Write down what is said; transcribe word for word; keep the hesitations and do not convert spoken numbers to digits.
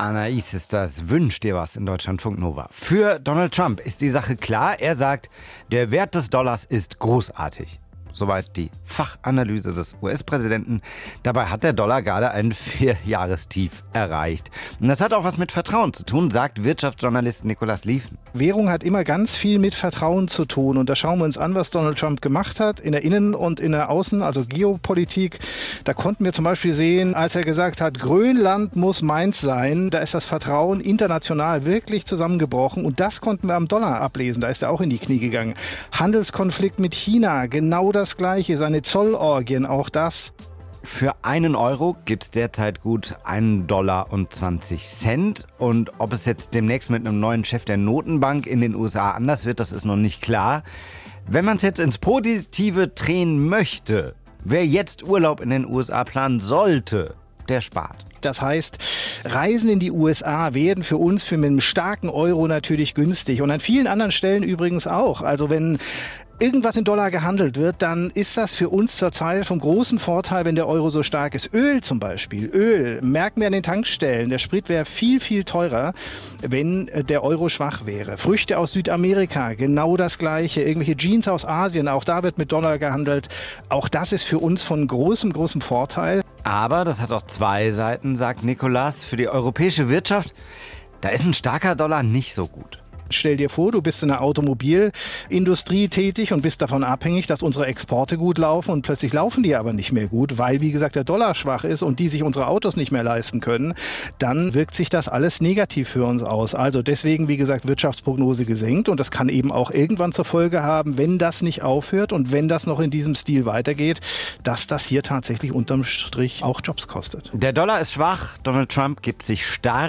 Anais ist das Wünsch dir was in Deutschlandfunk Nova. Für Donald Trump ist die Sache klar. Er sagt, der Wert des Dollars ist großartig. Soweit die Fachanalyse des U S-Präsidenten. Dabei hat der Dollar gerade ein Vierjahrestief erreicht. Und das hat auch was mit Vertrauen zu tun, sagt Wirtschaftsjournalist Nicolas Lieven. Währung hat immer ganz viel mit Vertrauen zu tun. Und da schauen wir uns an, was Donald Trump gemacht hat in der Innen- und in der Außen-, also Geopolitik. Da konnten wir zum Beispiel sehen, als er gesagt hat, Grönland muss meins sein, da ist das Vertrauen international wirklich zusammengebrochen. Und das konnten wir am Dollar ablesen. Da ist er auch in die Knie gegangen. Handelskonflikt mit China, genau das Das Gleiche, seine Zollorgien, auch das. Für einen Euro gibt es derzeit gut einen Dollar und zwanzig Cent. Und ob es jetzt demnächst mit einem neuen Chef der Notenbank in den U S A anders wird, das ist noch nicht klar. Wenn man es jetzt ins Positive drehen möchte, wer jetzt Urlaub in den U S A planen sollte, der spart. Das heißt, Reisen in die U S A werden für uns für mit einem starken Euro natürlich günstig. Und an vielen anderen Stellen übrigens auch. Also wenn irgendwas in Dollar gehandelt wird, dann ist das für uns zurzeit vom großen Vorteil, wenn der Euro so stark ist. Öl zum Beispiel. Öl merken wir an den Tankstellen. Der Sprit wäre viel, viel teurer, wenn der Euro schwach wäre. Früchte aus Südamerika, genau das Gleiche. Irgendwelche Jeans aus Asien, auch da wird mit Dollar gehandelt. Auch das ist für uns von großem, großem Vorteil. Aber das hat auch zwei Seiten, sagt Nicolas. Für die europäische Wirtschaft, da ist ein starker Dollar nicht so gut. Stell dir vor, du bist in der Automobilindustrie tätig und bist davon abhängig, dass unsere Exporte gut laufen und plötzlich laufen die aber nicht mehr gut, weil, wie gesagt, der Dollar schwach ist und die sich unsere Autos nicht mehr leisten können. Dann wirkt sich das alles negativ für uns aus. Also deswegen, wie gesagt, Wirtschaftsprognose gesenkt und das kann eben auch irgendwann zur Folge haben, wenn das nicht aufhört und wenn das noch in diesem Stil weitergeht, dass das hier tatsächlich unterm Strich auch Jobs kostet. Der Dollar ist schwach, Donald Trump gibt sich stark.